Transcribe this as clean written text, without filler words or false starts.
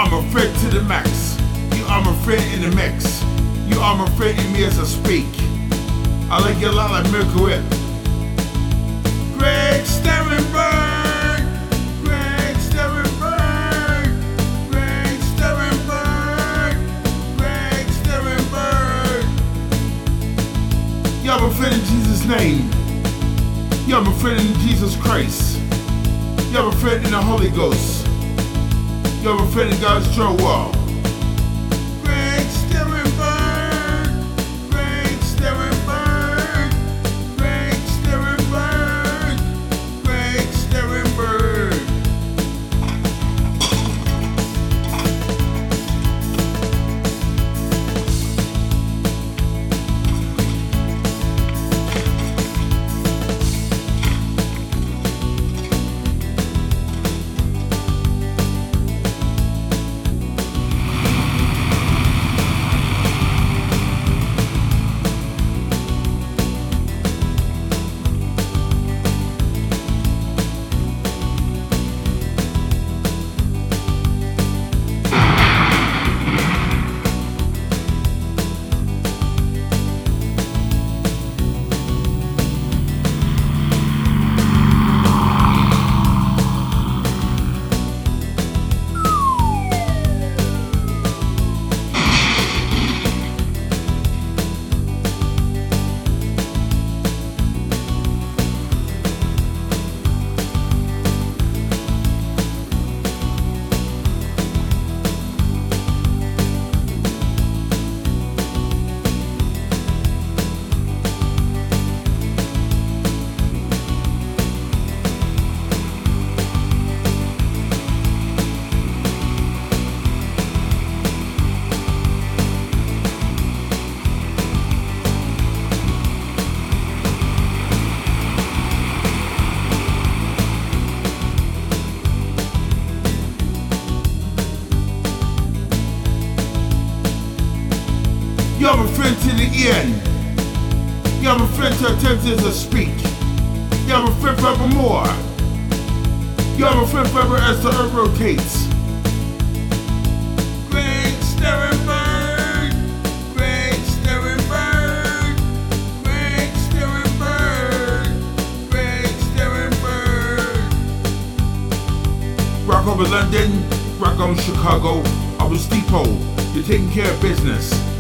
are my friend to the max. You are my friend in the mix. You are my friend in me as I speak. I like you a lot like Milky Whip. Greg Sternberg, Greg Sternberg, Greg Sternberg, Greg Sternberg. You're my friend in Jesus' name. You're my friend in Jesus Christ. You're my friend in the Holy Ghost. You're my friend in God's throne wall. Greg Sternberg, Greg Sternberg, Greg Sternberg, Greg Sternberg. You're my friend to the end. You're my friend to attempt as I speak. You're my friend forevermore. You're my friend forever as the earth rotates. Greg Sternberg, Greg Sternberg, Greg Sternberg, Greg Sternberg. Rock over London, rock on Chicago. I was Depot. You're taking care of business.